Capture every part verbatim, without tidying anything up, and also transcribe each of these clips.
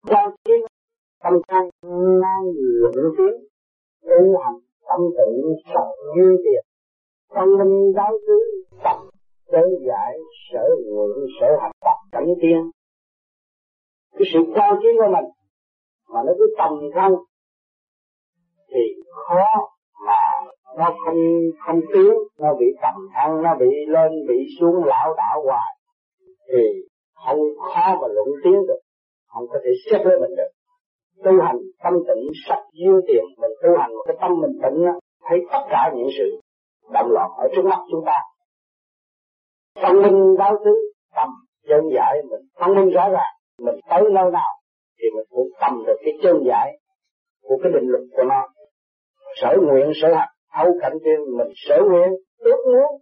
giao chiến tâm can nan luận tiếng tu hành tâm tịnh sạch duyên tiền thông minh giáo thứ tập đơn giải sở nguyện sở hành tập cảnh tiên. Cái sự giao chiến của mình mà nó cứ tầm không thì khó mà nó không không tiến, nó bị tầm thăng, nó bị lên bị xuống lão đảo hoài thì không khó mà luận tiến được, không có thể xếp lên mình được. Tu hành tâm tịnh sạch duyên tiền, mình tu hành một cái tâm mình tịnh á, thấy tất cả những sự động loạn ở trước mắt chúng ta. Thông minh đáo thứ tâm chân giải, mình thông minh rõ ràng, mình tới nơi nào thì mình cũng tầm được cái chân giải của cái định luật của nó. Sở nguyện sở hành thấu cảnh tiên, mình sở nguyện ước muốn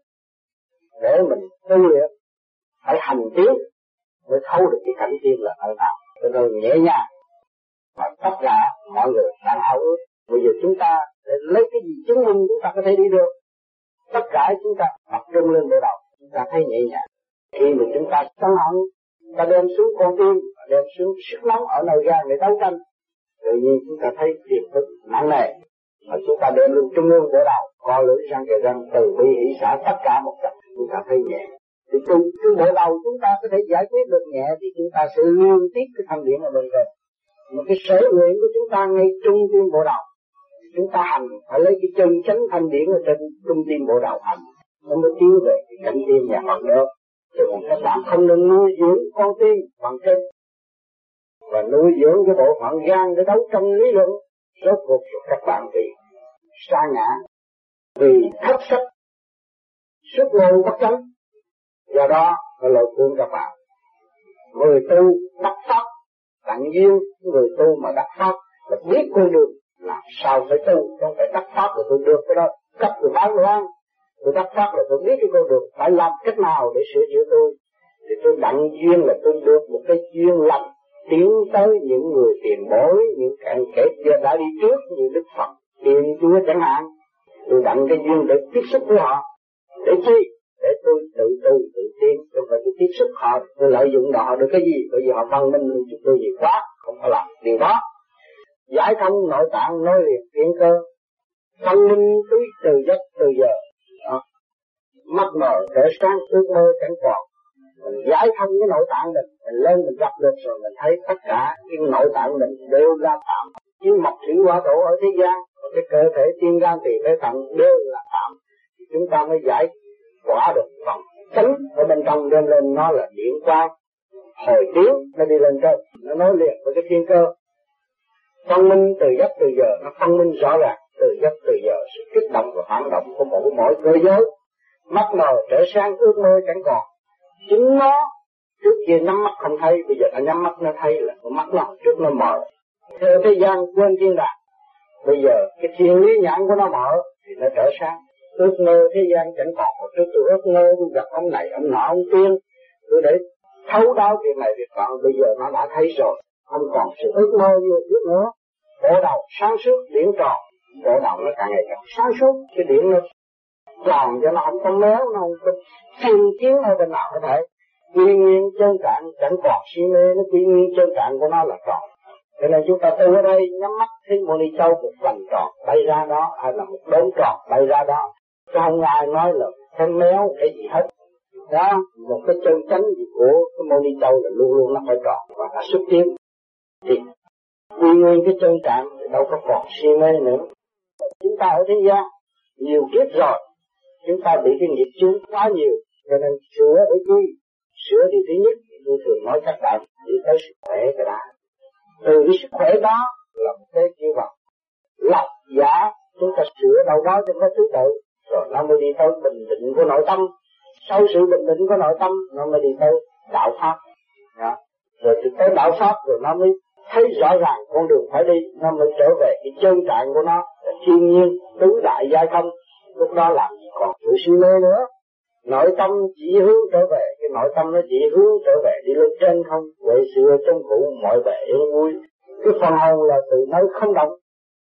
để mình tu luyện phải hành tiến mới thấu được cái cảnh tiên là ở nào. Cho nên nhẹ nhàng và tất cả mọi người đang ao ước. Bây giờ chúng ta để lấy cái gì chứng minh chúng ta có thể đi được? Tất cả chúng ta tập trung lên bộ đầu, chúng ta thấy nhẹ nhàng. Khi mà chúng ta sân hận, ta đem xuống con tim, đem xuống sức nóng ở nơi gan để đấu tranh, tự nhiên chúng ta thấy phiền phức nặng nề. Mà chúng ta đem lên trung ương bộ đầu, co lưỡi răng kề răng, từ bi hỷ xả tất cả một trận, chúng ta thấy nhẹ. Thì từ cái bộ đầu chúng ta có thể giải quyết được nhẹ thì chúng ta sẽ liên tiếp cái thanh điển ở bên trên. Mà cái sở nguyện của chúng ta ngay trung tim bộ đầu, chúng ta hành phải lấy cái chân chánh thanh điển ở trên trung tim bộ đầu hành, nó mới tiến về cái cảnh tiên nhà Phật được. Cho nên các bạn không nên nuôi dưỡng con tim bằng kinh và nuôi dưỡng cái bộ phận gan để đấu tranh lý luận, rốt cuộc các bạn bị sa ngã, vì thất sách xuất ngôn bất chánh. Do đó là lời khuyên các bạn, người tu đắc pháp tặng duyên, người tu mà đắc pháp là biết con đường làm sao phải tu, không phải đắc pháp là tôi được cái đó cấp từ bán đồ ăn. Tôi đắc pháp là tôi biết cái con đường phải làm cách nào để sửa chữa tôi, thì tôi đặng duyên là tôi được một cái duyên lành tiến tới những người tiền bối, những kẻ đã đi trước như Đức Phật, Thiên Chúa chẳng hạn. Tôi đặng cái duyên để tiếp xúc với họ, để chi? Để tôi tự tu tự tiến, tôi phải tôi tiếp xúc họ, tôi lợi dụng họ được cái gì? Bởi vì họ văn minh hơn chúng tôi nhiều quá, không phải làm điều đó. Giải thông nội tạng nối liền thiên cơ, văn minh túi từ giấc từ giờ. Đó. Mắt mờ trở sáng ước mơ chẳng còn. Mình giải thông cái nội tạng mình, mình lên mình gặp được rồi mình thấy tất cả cái nội tạng mình đều là tạm. Chứ mộc thủy hỏa thổ ở thế gian, cái cơ thể tim gan tỳ phế thận đều là tạm. Chúng ta mới giải quả được phần chánh ở bên trong đem lên, nó là điện quang hồi tiếng, nó đi lên trên, nó nối liền với cái thiên cơ. Phân minh từ giấc từ giờ, nó phân minh rõ ràng từ giấc từ giờ, sự kích động và phản động của mỗi mỗi cơ giới. Mắt mờ trở sang ước mơ chẳng còn. Chính nó trước kia nhắm mắt không thấy, bây giờ nó nhắm mắt nó thấy, là mắt nó trước nó mở. Theo thế gian quên thiên đàng, bây giờ cái thiên lý nhãn của nó mở thì nó trở sang. Ước mơ thế gian chẳng còn, một trước tôi ước mơ tôi gặp ông này ông nọ ông tiên, tôi để thấu đáo việc này việc nọ, bây giờ nó đã thấy rồi, không còn sự ước mơ như trước nữa. Bộ đầu sáng suốt điển tròn, bộ đầu nó càng ngày càng sáng suốt, cái điển nó tròn cho nó không có méo, nó không có phiên chiến ở bên nào có thể. Quy nguyên chân trạng chẳng còn si mê, nó quy nguyên chân trạng của nó là tròn. Cho nên chúng ta tu ở đây nhắm mắt thấy Mô Ni Châu một vành tròn bay ra đó, hay là một đốm tròn bay ra đó, chứ không ai nói là cái méo cái gì hết. Đó, một cái chân chánh gì của cái Mô Ni Châu là luôn luôn nó phải tròn và nó xuất tiến. Thì quy nguyên cái chân trạng thì đâu có còn si mê nữa. Chúng ta ở thế gian nhiều kiếp rồi, chúng ta bị cái nghiệp chướng quá nhiều, cho nên sửa để chi? Sửa điều thứ nhất, tôi thường nói các bạn đi tới sức khỏe cái đã. Từ cái sức khỏe đó là một cái kêu bằng lập giả, chúng ta sửa đâu đó cho nó thứ tự, rồi nó mới đi tới bình định của nội tâm. Sau sự bình định của nội tâm, nó mới đi tới đạo pháp. Đó. Rồi từ tới đạo pháp rồi nó mới thấy rõ ràng con đường phải đi, nó mới trở về cái chân trạng của nó là thiên nhiên, tứ đại giai không. Lúc đó làm gì còn sự si mê nữa. Nội tâm chỉ hướng trở về, cái nội tâm nó chỉ hướng trở về đi lên trên không, vậy xưa trong cụ mọi bề yên vui. Cái phần hồn là từ nơi không động,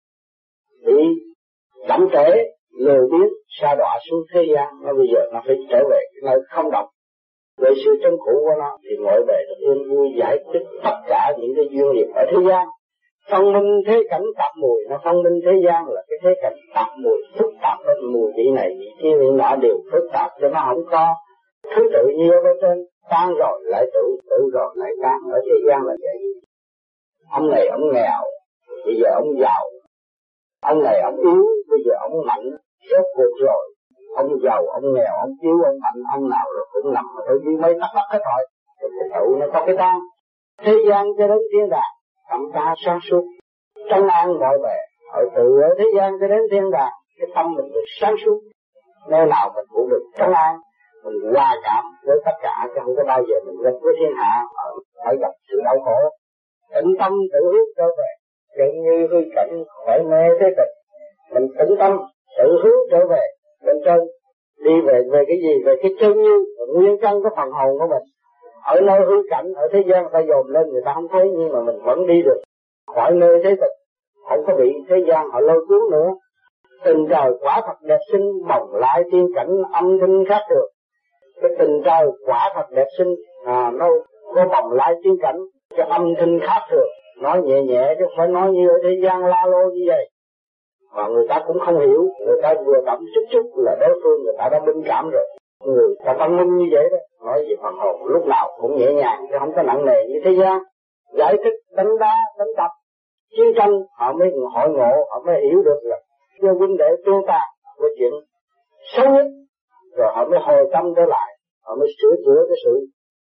bị chậm trễ, lười biếng, sa đọa xuống thế gian, nó bây giờ nó phải trở về cái nơi không động. Vậy xưa trong cụ của nó thì mọi bề được yên vui, giải quyết tất cả những cái duyên nghiệp ở thế gian. Phân minh thế cảnh tạp mùi, nó phân minh thế gian là cái thế cảnh tạp mùi, phức tạp cái mùi vị này vị kia vị nọ đều phức tạp cho nó không có thứ tự nhiên ở trên, tan rồi lại tự, tự rồi lại tan. Ở thế gian là vậy. Ông này ông nghèo, bây giờ ông giàu. Ông này ông yếu, bây giờ ông mạnh. Rốt cuộc rồi, ông giàu, ông nghèo, ông yếu, ông mạnh, ông nào rồi cũng nằm ở dưới mấy tắc đất hết rồi. Cái tự nó có cái tan. Thế gian cho đến thiên đàng, tâm ta sáng suốt, trong an mọi bề. Ở từ ở thế gian cho đến thiên đàng, cái tâm mình được sáng suốt. Nơi nào mình cũng được trong an, mình hòa cảm với tất cả, chứ không có bao giờ mình gặp với thiên hạ phải gặp sự đau khổ. Tĩnh tâm tự hướng trở về, gần như hư cảnh khỏi mê thế tịch. Mình tĩnh tâm tự hướng trở về bên trên, đi về về cái gì? Về cái chân như nguyên căn của phần hồn của mình. Ở nơi hư cảnh, ở thế gian người ta dồn lên người ta không thấy, nhưng mà mình vẫn đi được khỏi nơi thế tịch, không có bị thế gian họ lôi cuốn nữa. Tình trời quả thật đẹp xinh, bồng lai tiên cảnh âm thanh khác được. Cái tình trời quả thật đẹp xinh, à, nó có bồng lai tiên cảnh, cái âm thanh khác được. Nói nhẹ nhẹ chứ không phải nói như ở thế gian la lô như vậy. Mà người ta cũng không hiểu, người ta vừa cảm chút chút là đối phương người ta đã minh cảm rồi. Người ta văn minh như vậy đó, nói về phần hồn lúc nào cũng nhẹ nhàng chứ không có nặng nề như thế gian. Giải thích đánh đá đánh đập chiến tranh họ mới hội ngộ, họ mới hiểu được là cho huynh đệ tương ta với chuyện xấu nhất, rồi họ mới hồi tâm trở lại, họ mới sửa chữa cái sự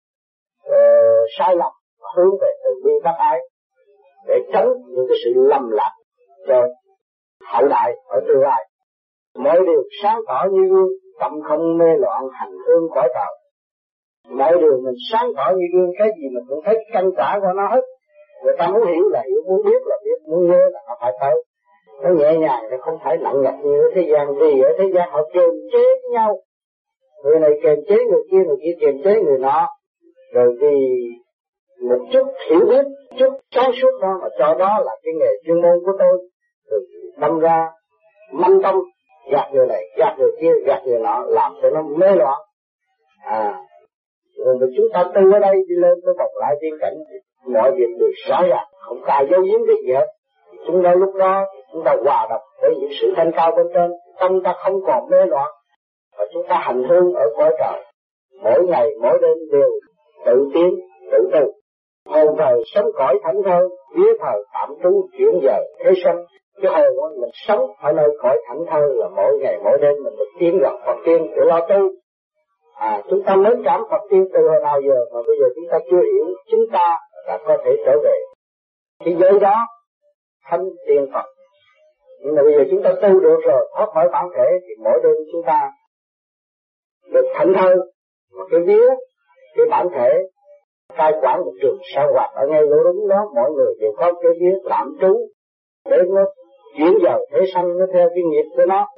uh, sai lầm, hướng về từ bi bác ái để tránh những cái sự lầm lạc cho hậu đại ở tương lai. Mọi điều sáng tỏ như gương, tâm không mê loạn hành hương cõi trời. Mọi điều mình sáng tỏ như gương, cái gì mình cũng thấy căn cả của nó hết. Người ta muốn hiểu là hiểu, muốn biết là biết, muốn nhớ là họ phải tới. Nó nhẹ nhàng, nó không phải nặng nhọc như ở thế gian. Vì ở thế gian họ kiềm chế với nhau, người này kiềm chế người kia, người kia kiềm chế người nọ. Rồi vì một chút hiểu biết, chút sáng suốt đó mà cho đó là cái nghề chuyên môn của tôi. Rồi đâm ra manh tâm, gạt người này, gạt người kia, gạt người nọ, làm cho nó mê loạn. À, rồi chúng ta từ ở đây đi lên tới bồng lai tiên cảnh, mọi việc đều rõ ràng, không cài dấu giếm cái gì hết. Chúng ta lúc đó chúng ta hòa đồng với những sự thanh cao bên trên, tâm ta không còn mê loạn, và chúng ta hành hương ở cõi trời. Mỗi ngày mỗi đêm đều tự tiến, tự tu. Hồn thời sống cõi thảnh thơi, vía thời tạm trú chuyển giờ thế sanh. Cái hồn mình sống ở nơi cõi thảnh thơi là mỗi ngày mỗi đêm mình được tiến gần Phật tiên để lo tu. À, chúng ta mới cảm Phật tiên từ hồi nào giờ mà bây giờ chúng ta chưa hiểu, chúng ta đã có thể trở về cái giới đó thánh tiên Phật. Nhưng mà bây giờ chúng ta tu được rồi, thoát khỏi bản thể thì mỗi đêm chúng ta được thảnh thơi, mà cái vía, cái bản thể cai quản một trường sao hoạt ở ngay lỗ đúng đó, mọi người đều có cái vía tạm trú để nó chuyển giờ thế sanh, nó theo cái nghiệp của nó.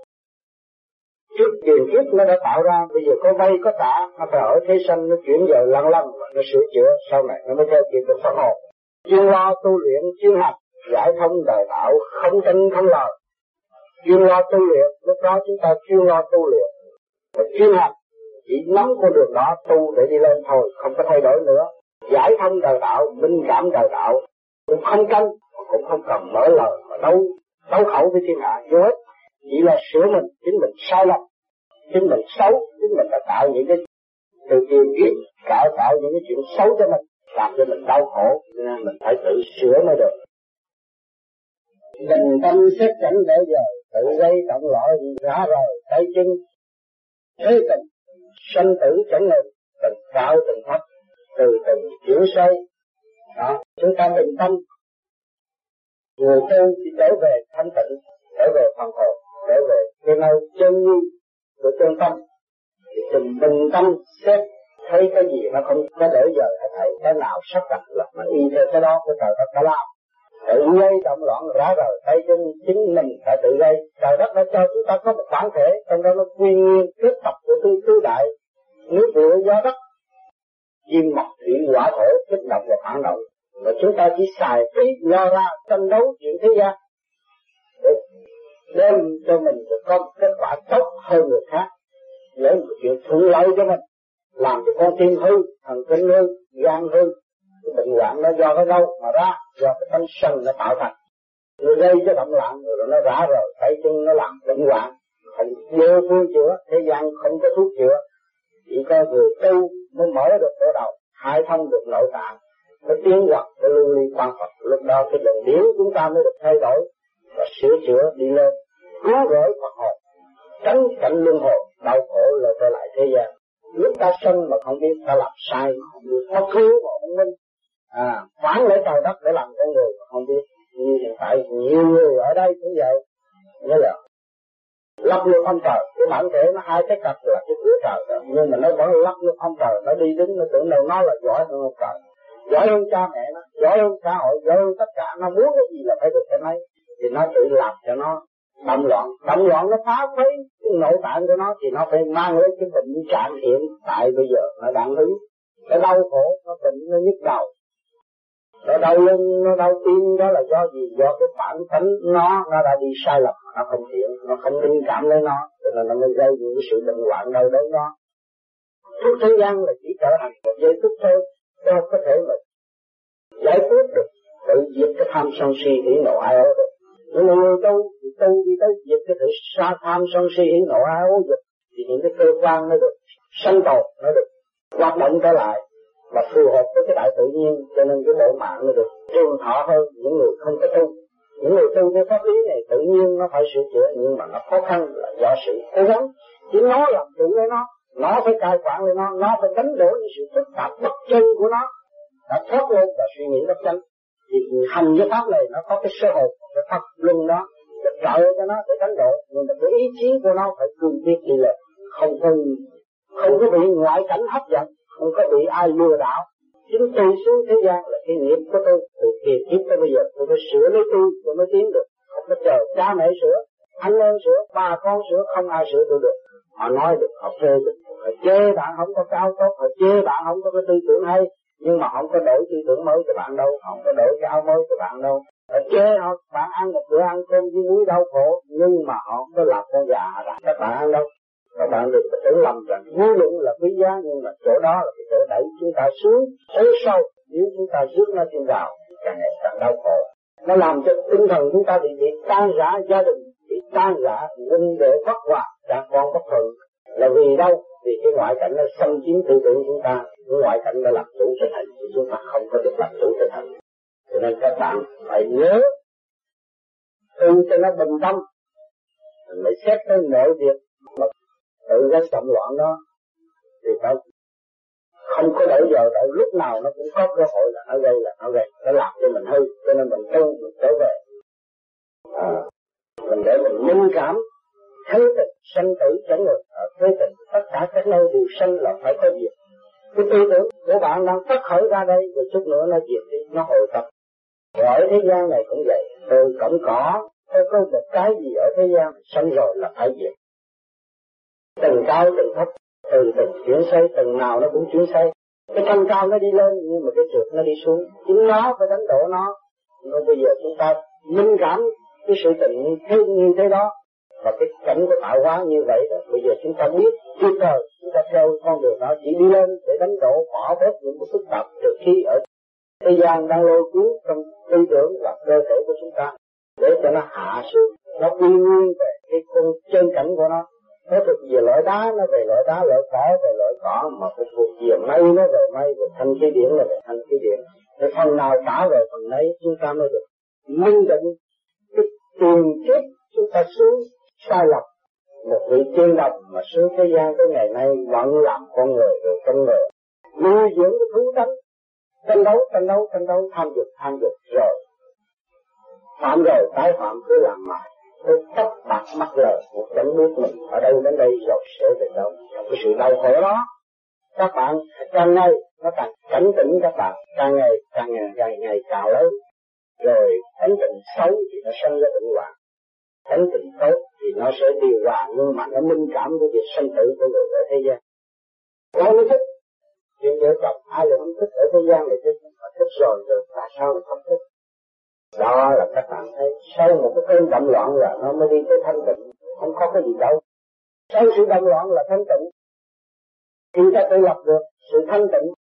Trước tiền kiếp nó đã tạo ra, bây giờ có vay có trả, nó phải ở thế sanh, nó chuyển giờ lăn lăn, nó sửa chữa, sau này nó mới theo kịp được phần hồn. Chuyên lo tu luyện, chuyên học, giải thông đời đạo, không tranh không lời. Chuyên lo tu luyện, lúc đó chúng ta chuyên lo tu luyện. Và chuyên học, chỉ nắm con đường đó tu để đi lên thôi, không có thay đổi nữa. Giải thông đời đạo, minh cảm đời đạo, cũng không tranh, cũng không cần mở lời mà đấu, đấu khẩu với thiên hạ, vô ích. Chỉ là sửa mình, chính mình sai lầm, chính mình xấu, chính mình đã tạo những cái từ kiềm kiếp, tạo tạo những cái chuyện xấu cho mình, làm cho mình đau khổ, nên mình phải tự sửa mới được. Bình tâm xét cảnh để giờ, tự gây động lõi ngã rồi tay chân, thế tình sanh tử chẳng ngừng, từng cao từng thấp, từ từ chuyển xoay. Đó, chúng ta bình tâm, người tu chỉ trở về thanh tịnh, trở về phần hồn, trở về cái nơi chân như của chân tâm, thì từng bình tâm xét thấy cái gì nó không có để giờ hết thảy, cái nào sắp đặt là mà y theo cái đó của trời đất đã làm. Tự gây động loạn rã rời tay chân, chính mình phải tự gây. Trời đất đã cho chúng ta có một bản thể, trong đó nó quy nguyên kết tập của tứ tứ đại, nước lửa gió đất, chim mọc thủy hỏa thổ, kích động và phản động. Và chúng ta chỉ xài trí lo ra tranh đấu chuyện thế gian để đem cho mình được có một kết quả tốt hơn người khác, lấy một chuyện thuận lợi cho mình, làm cho con tim hư, thần kinh hư, gan hư, Cái bệnh loạn nó do cái đâu mà ra? Do cái tánh sân nó tạo thành. Nó gây cho bệnh loạn rồi nó rã rồi, tay chân nó làm bệnh loạn. Không vô phương chữa, thế gian không có thuốc chữa. Chỉ có người tu mới mở được cửa đầu, khai thông được nội tạng, mới tiến gần cái lưu ly quan Phật. Lúc đó cái luồng điển chúng ta mới được thay đổi và sửa chữa đi lên, cứu rỗi Phật hồn, tránh cảnh luân hồi đau khổ lại trở lại thế gian. Lúc ta sân mà không biết, ta làm sai mà không biết, ta cứu mà không minh, à phản lấy trời đất để làm con người mà không biết. Như hiện tại nhiều người ở đây cũng vậy, nhớ là lắp luôn ông trời, cái bản thể nó hai cái cặp là cái cửa trời đó, nhưng mà nó vẫn lắp luôn ông trời, nó đi đứng nó tưởng đâu nó là giỏi hơn ông trời, giỏi hơn cha mẹ nó, giỏi hơn xã hội, giỏi hơn tất cả, nó muốn cái gì là phải được cái mấy, thì nó tự làm cho nó đậm loạn, đậm loạn nó phá phế cái nội tạng của nó, thì nó phải mang lấy cái bệnh trạng hiện tại bây giờ nó đang hứng, nó đau khổ, nó bệnh, nó nhức đầu, nó đau lưng, nó đau tim, đó là do gì? Do cái bản tính nó nó đã đi sai lầm, nó không thiện, nó không linh cảm lấy nó, cho nên nó mới gây những cái sự bệnh hoạn đau đớn đó. Thuốc thế gian là chỉ trở thành một giây phút thôi, cho có thể mà giải quyết được, tự diệt cái tham sân si hỉ nộ ai ố được. Nhưng mà người tu thì tu đi tới diệt cái sự sa tham sân si hỉ nộ ai ố được, thì những cái cơ quan nó được sanh tồn, nó được hoạt động trở lại và phù hợp với cái đại tự nhiên, cho nên cái bộ mạng nó được trường thọ hơn những người không có tu. Những người tu cái pháp lý này tự nhiên nó phải sửa chữa, nhưng mà nó khó khăn là do sự cố gắng. Chỉ nó làm chủ lấy nó, nó phải cai quản lấy nó, nó phải đánh đổ những sự phức tạp bất chân của nó, đã thoát lên và suy nghĩ bất chân. Thì hành cái pháp này nó có cái sơ hồn, cái pháp luân đó, để trợ cho nó để đánh đổ, nhưng mà cái ý chí của nó phải cương quyết đi lên, không có không có bị ngoại cảnh hấp dẫn, không có bị ai lừa đảo. Chính tôi xuống thế gian là cái nghiệp của tôi, từ kiếp kiếp tới bây giờ tôi phải sửa lấy tôi, tôi mới tiến được. Không có chờ cha mẹ sửa, anh em sửa, bà con sửa, không ai sửa tôi được. Họ nói được, họ phê được, họ chê bạn không có cao tốt, họ chê bạn không có cái tư tưởng hay, nhưng mà họ không có đổi tư tưởng mới cho bạn đâu, họ không có đổi cái áo mới cho bạn đâu. Họ chê họ, bạn ăn một bữa ăn cơm với muối đau khổ, nhưng mà họ không có làm con gà đặt các bạn ăn đâu. Các bạn đừng có tưởng lầm rằng vui luận là quý giá, nhưng mà chỗ đó là cái chỗ đẩy chúng ta xuống tối sâu. Nếu chúng ta rước nó trên vào thì càng ngày càng đau khổ. Nó làm cho tinh thần chúng ta bị bị tan rã, gia đình bị tan rã, huynh đệ bất hòa, cha con bất thuận. Là vì đâu? Vì cái ngoại cảnh nó xâm chiếm tư tưởng chúng ta, cái ngoại cảnh nó làm chủ trở thành, thì chúng ta không có được làm chủ trở thành. Cho nên các bạn phải nhớ tu cho nó bình tâm, mình phải xét tới mọi việc mà tự gánh động loạn đó, thì phải không có đợi giờ đợi lúc nào nó cũng có cơ hội là nó gây là nó gây, nó làm cho mình hư, cho nên mình tu mình trở về, à, mình để mình minh cảm, thấy tình sanh tử chẳng ngược, ở thế tình tất cả các nơi đều sanh là phải có diệt. Cái tư tưởng của bạn đang phát khởi ra đây, rồi chút nữa nó diệt đi, nó hồi tập. Rồi ở thế gian này cũng vậy, từ cọng cỏ, tôi có một cái gì ở thế gian sanh rồi là phải diệt. Từng cao từng thấp, từ từng chuyển xây, từng nào nó cũng chuyển xây. Cái thân cao nó đi lên, nhưng mà cái trượt nó đi xuống, chính nó phải đánh đổ nó. Nên bây giờ chúng ta minh cảm cái sự tình thế như thế đó, và cái cảnh của tạo hóa như vậy rồi. Bây giờ chúng ta biết kịp thời, chúng ta theo con đường đó chỉ đi lên để đánh đổ, bỏ bớt những cái phức tạp từ khi ở thế gian đang lôi cuốn trong tư tưởng và cơ thể của chúng ta, để cho nó hạ xuống, nó quy nguyên về cái con chân cảnh của nó. Nó thuộc về loại đá, nó về loại đá, loại cỏ về loại cỏ, mà thuộc về mây nó về mây, về thanh khí điển là về thanh khí điển. Để phần nào trả về phần ấy chúng ta mới được minh định cái tiền kiếp chúng ta xuống sai lầm. Một vị tiên đồng mà xuống thế gian tới ngày nay vẫn làm con người rồi con người nuôi dưỡng cái thú tánh, tranh đấu tranh đấu tranh đấu, tham dục tham dục, rồi phạm rồi tái phạm cứ làm mãi. Tôi tóc bạc mắt lờ, một chẳng biết mình ở đâu đến đây rồi sẽ về đâu. Trong cái sự đau khổ đó, các bạn càng ngày nó càng cảnh tỉnh, các bạn càng ngày càng ngày càng ngày càng lớn. Rồi cảnh tỉnh xấu thì nó sanh ra bệnh hoạn, cảnh tỉnh tốt thì nó sẽ điều hòa, nhưng mà nó minh cảm với việc sanh tử của người ở thế gian. Ai mới thích chuyện vợ chồng, ai là không thích ở thế gian này thích, mà thích rồi rồi tại sao lại không thích? Đó là các bạn thấy, sau một cái cơn động loạn là nó mới đi tới thanh tịnh, không có cái gì đâu. Sau sự động loạn là thanh tịnh, khi ta tự lập được sự thanh tịnh,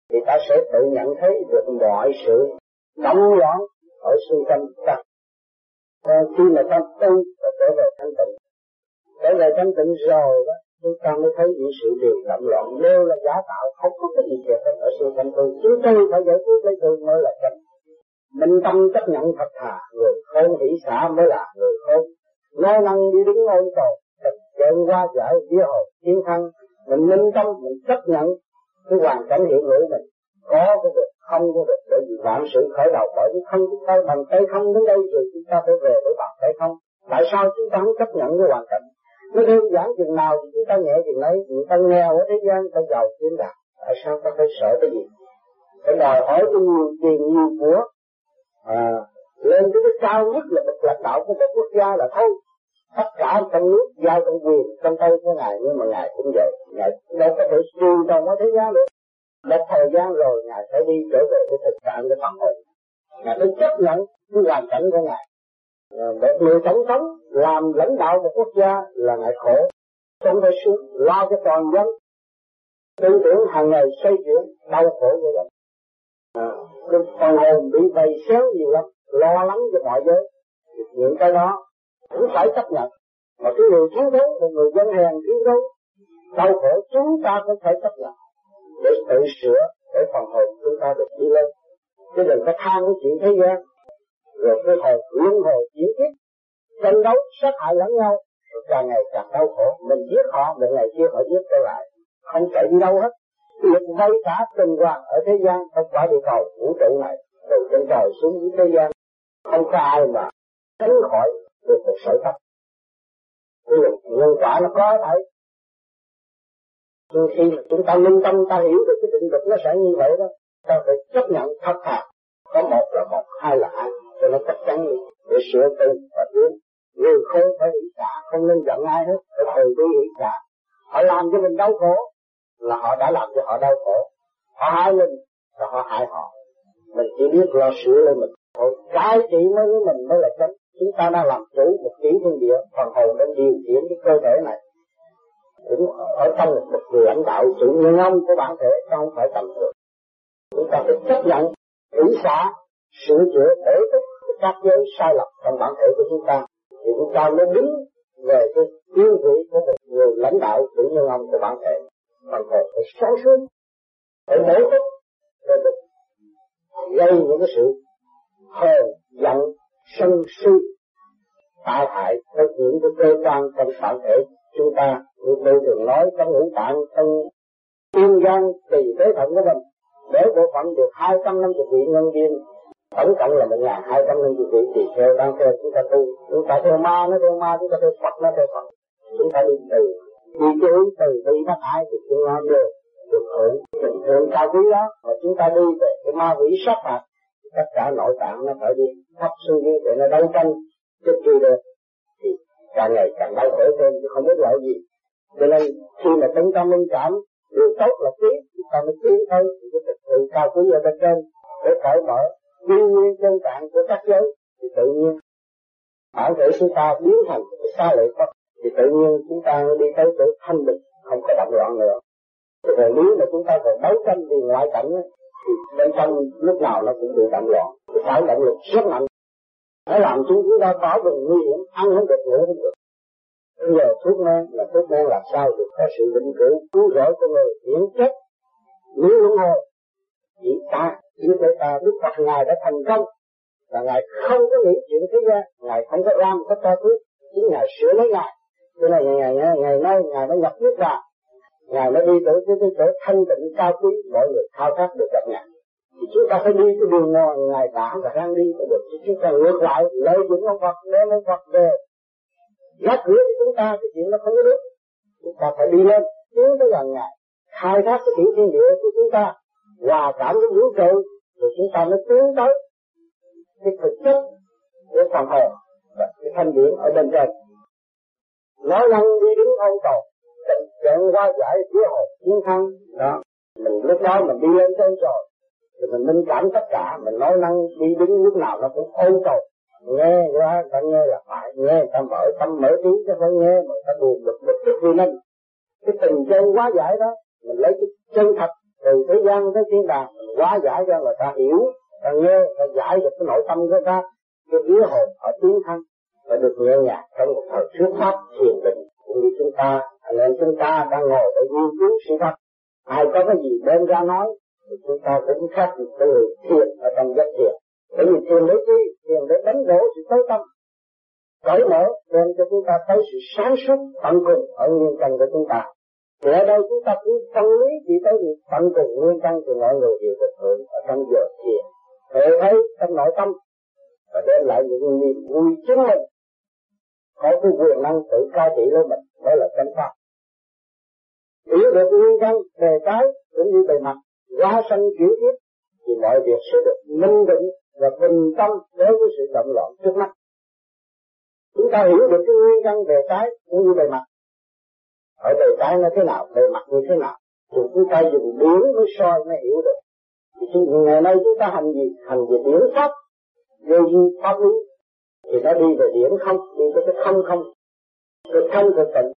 thì ta sẽ tự nhận thấy được mọi sự động loạn ở xung quanh ta. À, khi mà ta tu và trở về thanh tịnh, trở về thanh tịnh rồi đó, chúng ta mới thấy những sự điều động loạn đều là giả tạo, không có cái gì thiệt ở xung quanh tôi. Chúng tôi phải giải quyết lấy tôi mới là chân. Minh tâm chấp nhận thật thà, người khôn hỷ xả mới là người khôn. Nói năng đi đứng ôn tồn, thật chân qua giải vía hồ chiến thắng. Mình minh tâm, mình chấp nhận cái hoàn cảnh hiện hữu mình, có cái được, không có được, bởi vì vạn sự khởi đầu bởi vì không, chúng ta bằng tay không đến đây rồi chúng ta phải về với bằng tay không. Tại sao chúng ta không chấp nhận cái hoàn cảnh? Nó đơn giản chừng nào thì chúng ta nhẹ chừng ấy, chúng ta nghèo ở thế gian, chúng ta giàu tiến đạt. Tại sao ta phải sợ cái gì? Phải đòi hỏi cái nhiều tiền, nhiều của. À, lên tới cái cao nhất là một lãnh đạo của một quốc gia là thôi. Tất cả trong nước giao trong quyền trong tay của ngài, nhưng mà ngài cũng vậy, ngài đâu có thể siêu trong cái thế gian được. Một thời gian rồi ngài phải đi trở về cái thực trạng của phần hồn, ngài phải chấp nhận cái hoàn cảnh của ngài. Một người tổng thống làm lãnh đạo một quốc gia là ngài khổ, không phải xuống lo cho toàn dân, tư tưởng hàng ngày xây dựng đau khổ vậy đó. À, cái phần hồn bị vây xéo nhiều lắm, lo lắng cho mọi giới, những cái đó cũng phải chấp nhận. Mà cái người thiếu thốn, một người dân hèn thiếu thốn, đau khổ chúng ta cũng phải chấp nhận để tự sửa, để phần hồn chúng ta được đi lên. Chứ đừng có tham cái chuyện thế gian, rồi cái hồn luân hồi chuyển kiếp, tranh đấu sát hại lẫn nhau, rồi càng ngày càng đau khổ. Mình giết họ, một ngày kia họ giết trở lại, không chạy đi đâu hết. Lực vây cả tình hoàng ở thế gian, không phải địa cầu vũ trụ này, từ trên trời xuống dưới thế gian, không có ai mà tránh khỏi được một sợi tóc. Cái lực nhân quả nó có thể. Nhưng khi mà chúng ta minh tâm, ta hiểu được cái định luật nó sẽ như vậy đó, ta phải chấp nhận thật thà. Có một là một, hai là hai, cho nó chắc chắn để sửa tu và tiến. Người không phải hỷ xả, không nên giận ai hết, phải từ bi hỷ xả. Họ làm cho mình đau khổ là họ đã làm cho họ đau khổ. Họ hại mình là họ hại họ. Mình chỉ biết lo sửa lên mình thôi. Cái trị mới với mình mới là chánh. Chúng ta đang làm chủ một tỷ thiên địa, phần hồn đang điều khiển cái cơ thể này. Cũng ở trong một người lãnh đạo chủ nhân ông của bản thể, không phải tầm thường. Chúng ta phải chấp nhận, hỷ xả, sửa chữa, để thức các giới sai lầm trong bản thể của chúng ta. Thì chúng ta mới đứng về cái tiêu vị của một người lãnh đạo chủ nhân ông của bản thể. Phần hồn phải sáng suốt, phải bổ túc, để được gây những cái sự hờn, giận, sân si, tai hại với những cái cơ quan trong bản thể chúng ta. Như tôi thường nói trong ngũ tạng, trong tim gan, tỳ phế thận của mình, để bộ phận được hai trăm năm mươi vị nhân viên, tổng cộng là một nghìn hai trăm năm mươi vị tỳ kheo đang theo chúng ta tu. Chúng ta theo ma, nó theo ma, chúng ta theo Phật, nó theo Phật. Chúng ta đi từ đi cái hướng từ bi bác ái thì chúng ta được được hưởng tình thương cao quý đó. Mà chúng ta đi về cái ma quỷ sát phạt, tất cả nội tạng nó phải đi thấp xuống dưới để nó đấu tranh trước khi được, thì càng ngày càng đau khổ thêm chứ không biết lợi gì. Cho nên khi mà chúng ta minh cảm điều tốt là tiến, chúng ta mới tiến thôi. Cái thực sự cao quý ở bên trên để cởi mở nguyên nguyên chân tạng của các giới thì tự nhiên bản thể chúng ta biến thành cái xa lệ Phật, thì tự nhiên chúng ta đi tới chỗ thanh bình, không có động loạn nữa. Rồi nếu mà chúng ta còn đấu tranh vì ngoại cảnh ấy, thì bên trong lúc nào nó cũng bị động loạn. Cái phải động lực rất mạnh, nó làm chúng chúng ta có vùng nguy hiểm, ăn không được, ngủ không được. Bây giờ thuốc men là thuốc men làm sao được có sự định cử cứu rỗi của người hiển chết. Nếu luân hồi chỉ ta, chỉ để ta Đức Phật ngài đã thành công, và ngài không có nghĩ chuyện thế gian, ngài không có ram có cho thuốc, chính ngài sửa lấy ngài. Cho nên ngày ngày ngày nay ngài đã nhập nước vào, ngài đã đi tới cái chỗ thanh tịnh cao quý, mọi người khao khát được gặp ngài. Thì chúng ta phải đi cái đường nào ngài đã và đang đi mới được. Chứ chúng ta ngược lại lợi dụng ông Phật, đem ông Phật về gác cửa của chúng ta, cái chuyện nó không có đúng. Chúng ta phải đi lên tiến tới gần ngài, khai thác cái tiểu thiên địa của chúng ta, hòa cảm với vũ trụ, rồi chúng ta mới tiến tới cái thực chất của phần hồn và cái thanh điển ở bên trên. Nói năng đi đứng ôn tồn, tình trạng qua giải phía hồn chiến thắng đó. Mình lúc đó mình đi lên trên rồi thì mình minh cảm tất cả, mình nói năng đi đứng lúc nào nó cũng ôn tồn. Nghe qua ta nghe là phải, nghe ta mở tâm mở tiếng cho phải nghe, mà ta buồn bực bực tức vì mình. Cái tình chân quá giải đó, mình lấy cái chân thật từ thế gian tới thiên đàng mình hóa giải cho người ta hiểu, ta nghe, ta giải được cái nội tâm của ta, cái vía hồn ở tiến thân và được nhẹ nhàng trong một thời thuyết pháp thiền định. Cũng như chúng ta, anh em chúng ta đang ngồi để nghiên cứu sự thật, ai có cái gì đem ra nói thì chúng ta cũng khác một cái người thiền ở trong giấc thiền. Bởi vì thiền để chi? Thiền để đánh đổ sự tối tâm, cởi mở đem cho chúng ta thấy sự sáng suốt tận cùng ở nguyên căn của chúng ta. Thì ở đây chúng ta cứ phân lý chỉ tới được tận cùng nguyên căn thì mọi người đều được hưởng ở trong giờ thiền. Để thấy trong nội tâm và đem lại những niềm vui chính mình, có cái quyền năng tự cai trị lấy mình, đó là chánh pháp. Hiểu được nguyên căn bề trái cũng như bề mặt, hóa sanh chuyển tiếp thì mọi việc sẽ được minh định và bình tâm đối với sự động loạn trước mắt. Chúng ta hiểu được cái nguyên căn bề trái cũng như bề mặt. Ở bề trái nó thế nào, bề mặt như thế nào, thì chúng ta dùng điển mới soi mới hiểu được. Thì ngày nay chúng ta hành gì? Hành về điển pháp, vô vi pháp lý, thì nó đi về điển không, đi tới cái không không, cái không thực tịnh.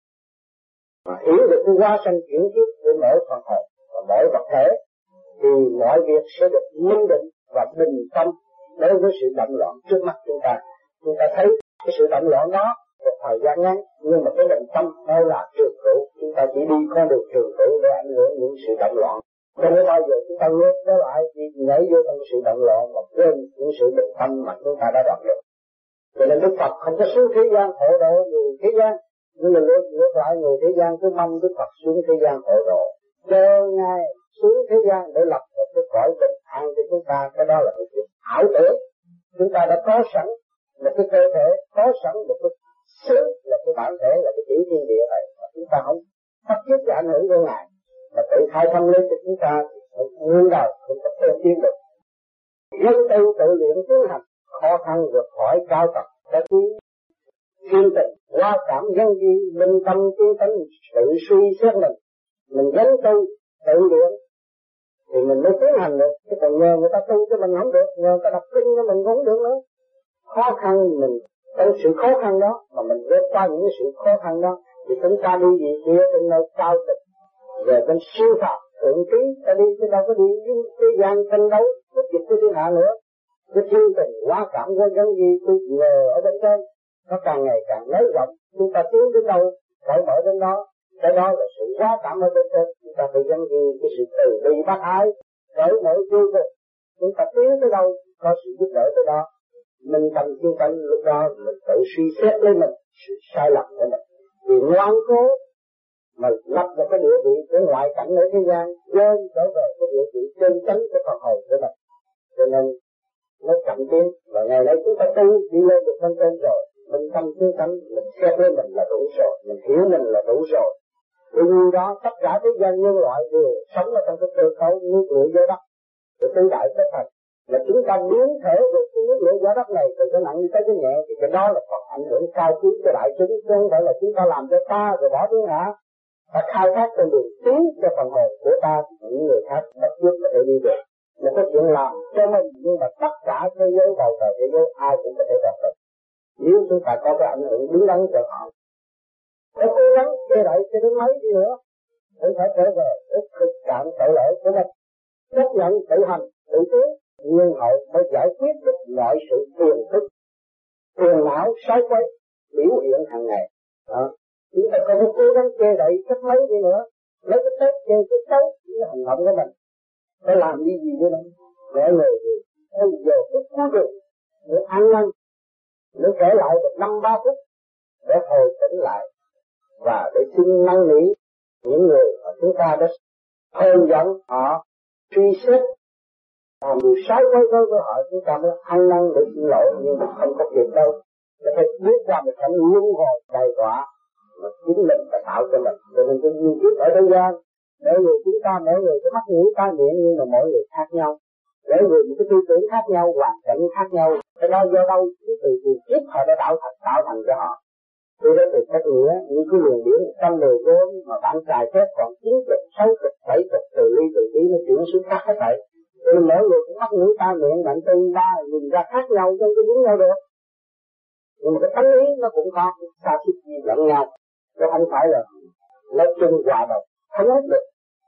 Mà hiểu được cái hóa sanh chuyển tiếp của mỗi phần hồn và mỗi vật thể, thì mọi việc sẽ được minh định và bình tâm đối với sự động loạn trước mắt chúng ta. Chúng ta thấy cái sự động loạn đó một thời gian ngắn, nhưng mà cái định tâm nó là trường cửu. Chúng ta chỉ đi con đường trường cửu để ảnh hưởng những sự động loạn. Không có bao giờ chúng ta ngước nó lại đi nhảy vô trong sự động loạn mà quên những sự định tâm mà chúng ta đã đạt được. Cho nên Đức Phật không có xuống thế gian hộ độ người thế gian, nhưng mà ngược lại người thế gian cứ mong Đức Phật xuống thế gian hộ độ, chờ Ngài xuống thế gian để lập một cái cõi bình an cho chúng ta. Cái đó là một việc ảo tưởng. Chúng ta đã có sẵn một cái cơ thể, có sẵn một cái xứ là cái bản thể, là cái tiểu thiên địa này, mà chúng ta không phát thiết cái ảnh hưởng của Ngài mà tự khai thông lên cho chúng ta thì nguyên đời không có thể tiến được. Nhân tư tự luyện tiến hành, khó khăn vượt khỏi cao tầng đã tiến thiên tình qua cảm nhân duy minh tâm tiến tấn sự suy xét mình, mình gắn tu tự luyện thì mình mới tiến hành được. Chứ còn nhờ người ta tu cho mình không được, nhờ người ta đọc kinh cho mình không được nữa. Khó khăn mình trong sự khó khăn đó mà mình vượt qua những sự khó khăn đó thì chúng ta đi gì kia trên nơi cao tịch về bên siêu phàm thượng trí, ta đi chứ đâu có đi với cái gian tranh đấu bất dịch của thiên hạ nữa. Cái thiên tình quá cảm với gắn gì tôi nhờ ở bên trên nó càng ngày càng nới rộng, chúng ta tiến đến đâu cởi mở đến đó. Cái đó là sự quá cảm ở bên trên. Chúng ta phải gắn gì cái sự từ bi bác ái cởi mở vô cùng. Chúng ta tiến tới đâu có sự giúp đỡ tới đó. Mình tâm chuyên tâm lúc đó mình tự suy xét lấy mình sự sai lầm của mình, vì ngoan cố mà lập một cái địa vị của ngoại cảnh ở thế gian quên trở về cái địa vị chân chánh của phần hồn của mình, cho nên nó chậm tiến. Và ngày nay chúng ta tu đi lên được bên trên rồi, mình tâm chuyên tâm mình xét lấy mình là đủ rồi, mình hiểu mình là đủ rồi. Vì như đó tất cả thế gian nhân loại đều sống ở trong cái cơ cấu nước lửa dưới đất của tứ đại kết hợp. Là chúng ta biến thể được cái nước lửa giá đất này từ cái nặng tới cái nhẹ, thì cái đó là phần ảnh hưởng cao quý cho đại chúng, chứ không phải là chúng ta làm cho ta rồi bỏ tiếng hả. Ta khai thác con đường tiến cho phần hồn của ta, những người khác bất giúp có thể đi được. Một cái chuyện làm cho mình, nhưng mà tất cả thế giới bầu trời thế giới ai cũng có thể đạt được. Nếu chúng ta có cái ảnh hưởng đúng đắn cho họ, phải cố gắng che đậy cho đến mấy đi nữa, để phải trở về để thực trạng tội lỗi của mình, chấp nhận tự hành, tự tiến. Nhưng hậu mới giải quyết được mọi sự phiền phức, phiền não, sai quay, biểu hiện hàng ngày. Đó. Chúng ta không có cố gắng che đậy cách mấy đi nữa, lấy cái tết che cái xấu, cái hành động của mình. Phải làm đi gì nữa đâu. Để người gì, bây giờ phút cuối cùng, để ăn năn, để kể lại được năm ba phút, để hồi tỉnh lại, và để xin năn nỉ những người mà chúng ta đã hơn dẫn họ, truy xét, làm điều sai quay đối với họ, chúng ta mới ăn năn để xin lỗi, nhưng mà không có kịp đâu. Để phải bước ra một cảnh luân hồi đầy đọa mà chính mình đã tạo cho mình. Cho nên cái duyên kiếp ở thế gian, mỗi người chúng ta, mỗi người có mắt mũi tai miệng, nhưng mà mỗi người khác nhau, mỗi người những cái tư tưởng khác nhau, hoàn cảnh khác nhau. Cái đó do đâu? Cái từ từ kiếp họ đã tạo thành, tạo thành cho họ. Tôi đã từ cách nghĩa những cái luồng điển trong đời vốn mà bạn xài phép còn chín chục, sáu chục, bảy chục từ ly từ tí nó chuyển xuống khác hết thảy. Nên mỗi người cũng mắc mũi tai miệng mạnh tư ba nhìn ra khác nhau trong cái đúng nhau được. Nhưng mà cái tánh ý nó cũng có xa xích lẫn nhau, chứ không phải là nói chung hòa đồng thống nhất được.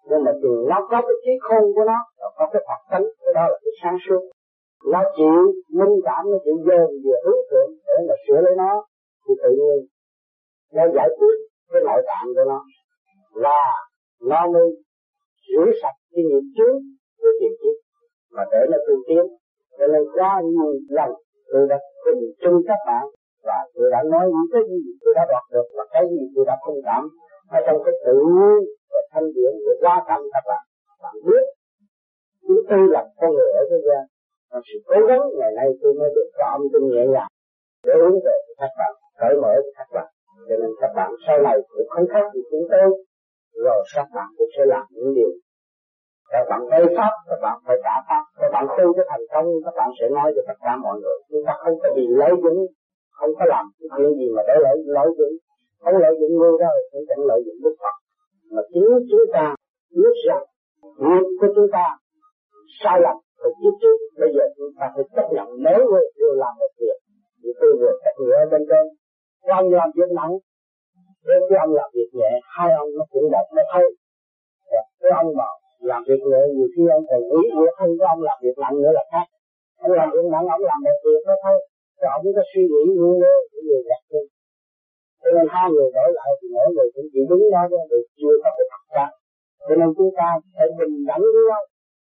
Nhưng mà chừng nó có cái trí khôn của nó, nó có cái Phật tánh, cái đó là cái sáng suốt. Nó chịu minh cảm, nó chịu dồn vừa hướng thượng để mà sửa lấy nó, thì tự nhiên nó giải quyết cái nội tạng của nó, là nó mới rửa sạch cái nghiệp trước của tiền kiếp mà để nó tu tiến. Cho nên qua nhiều lần tôi đã trình chung các bạn và tôi đã nói những cái gì tôi đã đoạt được và cái gì tôi đã thông cảm ở trong cái tự nhiên và thanh điển của quá cảnh các bạn. Bạn biết chúng tôi là con người ở thế gian, và sự cố gắng ngày nay tôi mới được chọn tôi nhẹ nhàng để hướng về các bạn, cởi mở cho các bạn. Cho nên các bạn sau này cũng không khác gì chúng tôi, rồi các bạn cũng sẽ làm những điều. Các bạn gây pháp, các bạn phải trả pháp. Các bạn tu cho thành công, các bạn sẽ nói cho tất cả mọi người. Chúng ta không có bị lợi dụng, không có làm cái chuyện gì mà để lợi lợi dụng, không lợi dụng người đâu, cũng chẳng lợi dụng Đức Phật. Mà chính chúng ta biết rằng nghiệp của chúng ta sai lầm và chiếc trước, bây giờ chúng ta phải chấp nhận nếu người đều làm một việc. Thì tôi vừa cách nghĩa ở bên trên, ông làm việc nặng, đến cái ông làm việc nhẹ, hai ông nó cũng đẹp nó thôi. Cái ông bảo làm việc nhẹ nhiều khi ông còn ý nghĩa hơn cái ông làm việc nặng nữa là khác. Ông làm việc nặng, ông làm một việc đó thôi, rồi ông có suy nghĩ nguyên nữa, cái người đẹp hơn. Cho nên hai người đổi lại thì mỗi người cũng chỉ đúng đó chứ được chưa có cái thật ra. Cho nên chúng ta phải bình đẳng với nhau,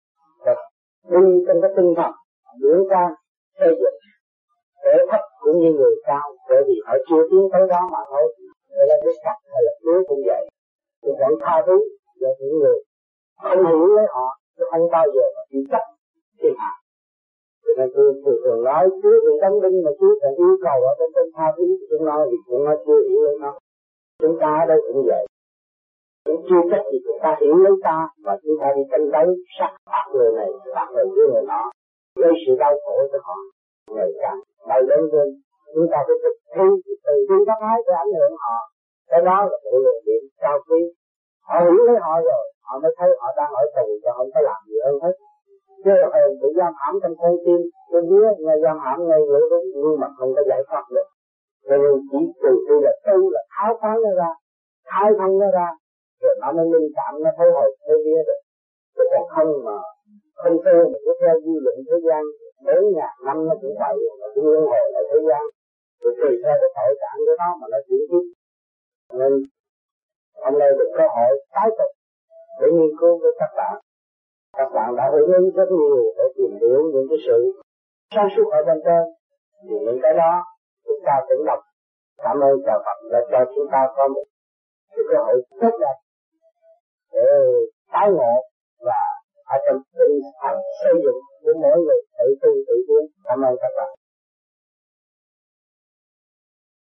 đi trong cái tinh thần diễn ra xây dựng để thấp cũng như người cao, bởi vì họ chưa tiến tới đó mà thôi. Đây là cái cặp hay là đứa cũng vậy, tôi vẫn tha thứ cho những người không hiểu lấy họ, tôi không bao giờ mà chỉ chấp thiên hạ. Cho nên tôi thường thường nói Chúa bị đóng đinh mà Chúa còn yêu cầu ở bên trong tha thứ chúng nó vì chúng nó chưa hiểu lấy nó. Chúng ta ở đây cũng vậy, cũng chưa chắc gì chúng ta hiểu lấy ta và chúng ta đi tranh đấu sát phạt người này, phạt người với người nọ, gây sự đau khổ cho họ ngày càng đau đớn hơn. Chúng ta phải thực thi từ khi các ái để ảnh hưởng họ, cái đó là sự lượng điểm cao quý. Họ hiểu lấy họ rồi, họ mới thấy họ đang ở tù và không có làm gì hơn hết. Chứ là hèn bị giam hãm trong con tim, tôi biết ngay giam hãm ngay lưỡi đúng nhưng mà không có giải thoát được. Cho nên chỉ từ khi là tu là tháo phán nó ra, khai thông nó ra, rồi nó mới linh cảm, nó thấy hồi thế kia rồi. Chứ còn không mà không tu mà cứ theo dư luận thế gian, đến ngàn năm nó cũng vậy, mà cứ liên hồi là thế gian. Rồi tùy theo cái tội trạng của nó mà nó chuyển tiếp. Nên hôm nay được cơ hội tái tục để nghiên cứu với các bạn. Các bạn đã hưởng ứng rất nhiều để tìm hiểu những cái sự sáng suốt ở bên trên. Thì những cái đó chúng ta cũng đọc. Cảm ơn trời Phật đã cho chúng ta có một cái cơ hội tốt đẹp để tái ngộ và ở trong tinh thần xây dựng của mỗi người tự tu tự tiến. Cảm ơn các bạn.